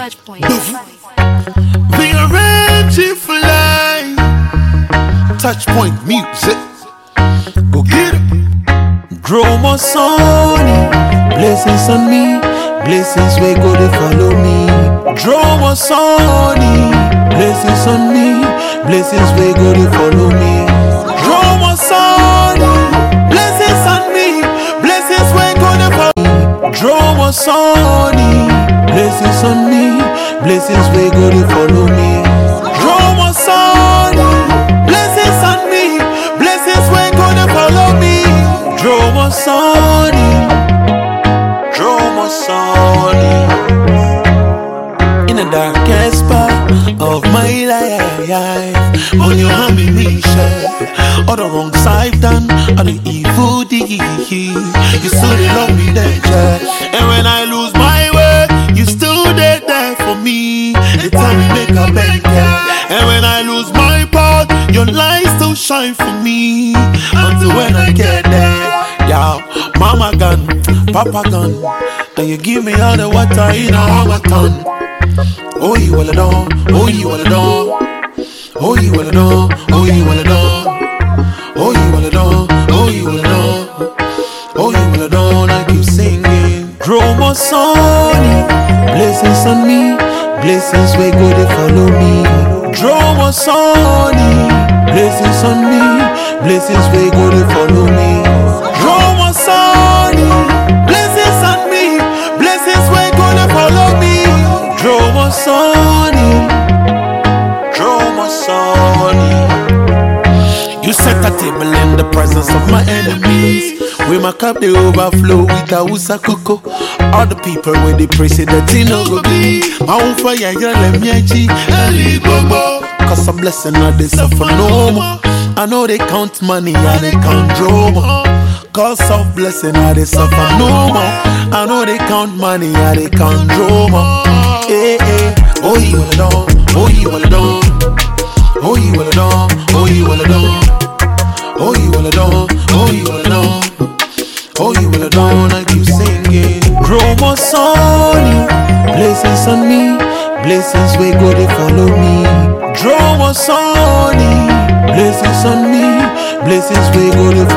Touchpoint. Rearranging for life. Touchpoint music. Go get it. Grow more sunny. Blessings on me. Blessings we go to follow me. Draw more sunny. Blessings on me. Blessings we go to follow me. Draw more sunny. Blessings on me. Blessings we go to follow me. Draw more sunny. Blessings on me. Blessings we go to follow me. Draw more sunny. Blessings on me. Blessings we go to follow me. Draw more sunny. Draw more sunny. In the darkest part of my life, on your hand me share. All the wrong side done, all the evil deed. You still love me there, and when I lose my way, you still there for me. The time we make a bend, and when I lose my part, your light still shine for me. Until when I get there, yeah, mama gun, papa gun, and you give me all the water in a ton. Oh, you will adore, oh, you will adore, oh, you will adore, oh, you will adore, oh, you will adore, oh, you will adore, oh, you will adore, and I keep singing. Grow more sunny, blessings on me, blessings we go to follow me. Draw more sunny, blessings on me, blessings we go to follow me. Draw more sunny, blessings on me, blessings we go to follow me. Draw more sunny, draw more sunny. You set a table in the presence of my enemies. With my cup they overflow with a usa coco. All the people when they praise it that it no go be. My own fire you let me achi and bobo. Cause I'm blessing now they suffer no more. I know they count money and they count drama. Cause of blessing now they suffer no more. I know they count money and they count drama. Eh eh. Oh you will adore, oh you will adore, oh you will adore, oh you will adore, oh you will adore, oh you will adore, oh you will adore, and I keep singing. Grow more sunny, blessings on me, blessings we go to follow me. Draw more sunny, blessings on me, blessings we go to